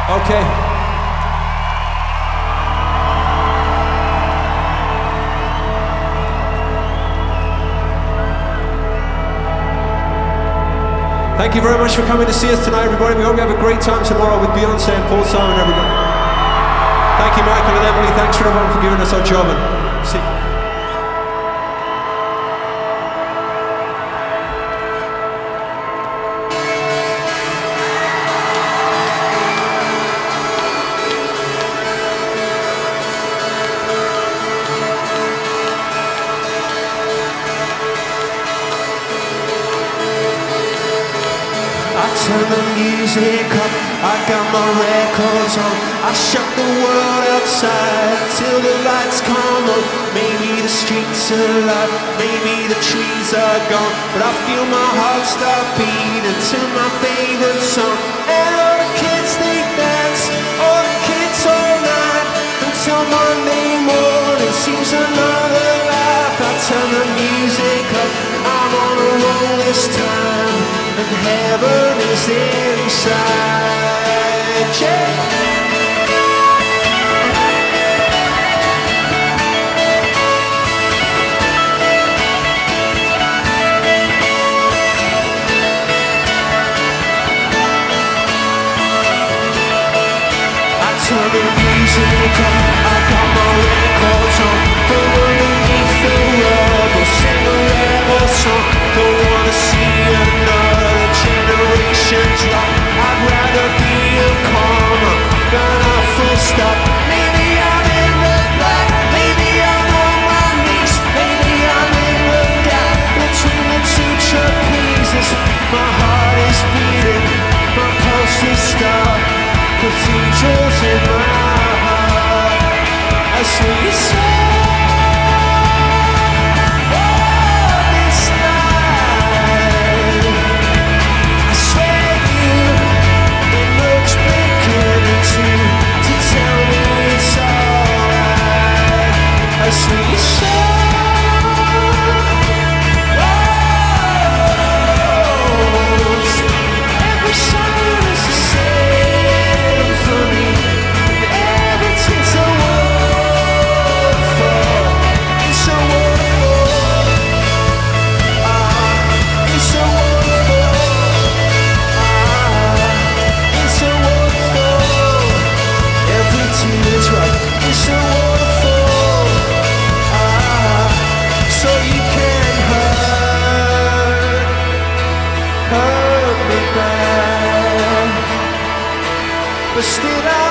Okay. Thank you very much for coming to see us tonight, everybody. We hope you have a great time tomorrow with Beyonce and Paul Simon, everybody. Thank you, Michael and Emily. Thanks for everyone for giving us our job. And see. I turn the music up, I got my records on. I shut the world outside till the lights come on. Maybe the streets are alive, maybe the trees are gone, but I feel my heart start beating to my favorite song. And all the kids they dance, all the kids all night, until Monday morning seems another life. I turn the music up, I'm on a roll this time. And heaven is inside. Yeah. I turn the music up, I got my records on. From underneath the rubble, sing a rebel song. Don't wanna see another generation drop. I'd rather be a comma than a full stop. Maybe I'm in the black, maybe I'm on my knees, maybe I'm in the gap between the two trapezes. My heart is beating, my pulse is stuck. Cathedrals in my heart, as we say. But still